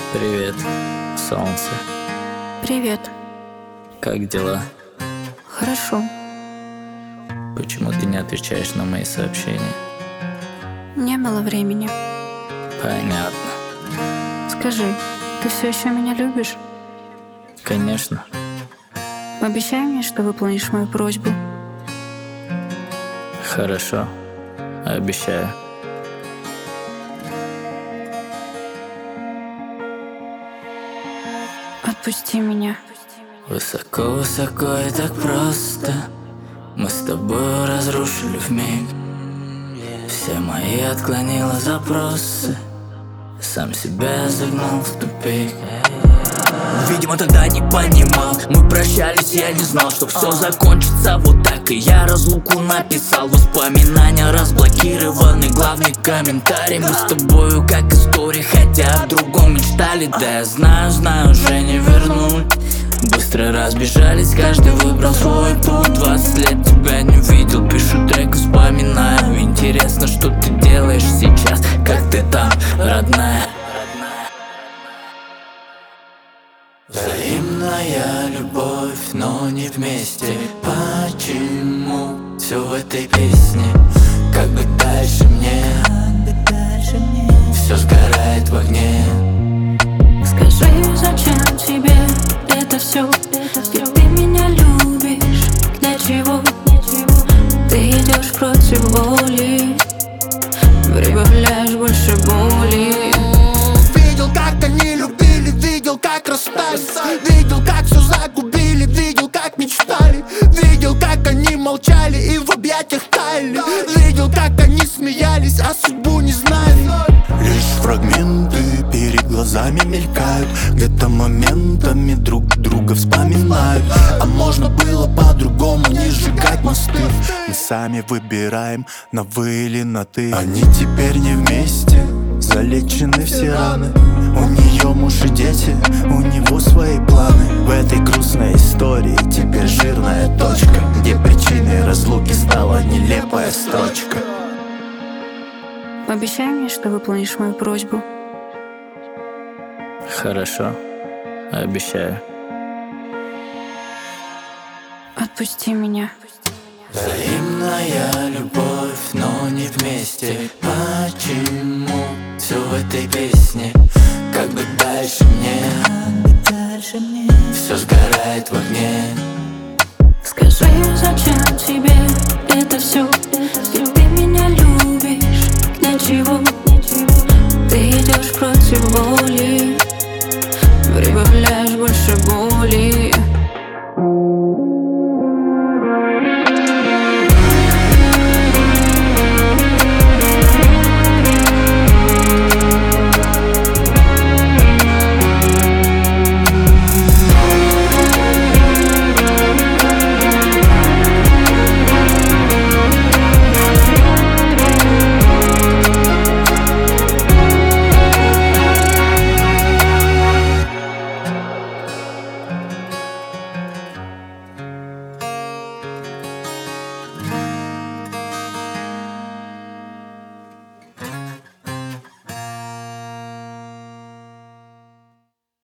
Привет, солнце. Привет. Как дела? Хорошо. Почему ты не отвечаешь на мои сообщения? Не было времени. Понятно. Скажи, ты все еще меня любишь? Конечно. Пообещай мне, что выполнишь мою просьбу. Хорошо. Обещаю. Отпусти меня. Высоко-высоко и так просто мы с тобой разрушили вмиг. Все мои отклонила запросы, сам себя загнал в тупик. Видимо, тогда не понимал. Мы прощались, я не знал, что все закончится вот так. И я разлуку написал. Воспоминания разблокированы, главный комментарий: мы с тобою как история, хотя о другом мечтали. Да я знаю, уже не вернуть. Быстро разбежались, каждый выбрал свой путь. 20 лет тебя не видел, пишу трек, вспоминаю. Интересно, что ты делаешь сейчас, как ты там, родная? Взаимная любовь, но не вместе. Почему все в этой песне? Как бы дальше мне? Все сгорает в огне. Скажи, зачем тебе это все? Ведь ты меня любишь. Для чего? Ты идешь против воли, прибавляешь больше боли. Видел, как они любили, видел, как расстались. Видел, как все загубили, видел, как мечтали. Видел, как они молчали и в объятиях таяли. Видел, как они смеялись, а судьбу не знали. Лишь фрагменты перед глазами мелькают, где-то моментами друг друга вспоминают. А можно было по-другому, не сжигать мосты. Мы сами выбираем, на вы или на ты. Они теперь не вместе, залечены все раны. У нее муж и дети, у него свои планы. В этой грустной истории теперь жирная точка, где причиной разлуки стала нелепая строчка. Пообещай мне, что выполнишь мою просьбу. Хорошо. Обещаю. Отпусти меня. Взаимная любовь, но не вместе.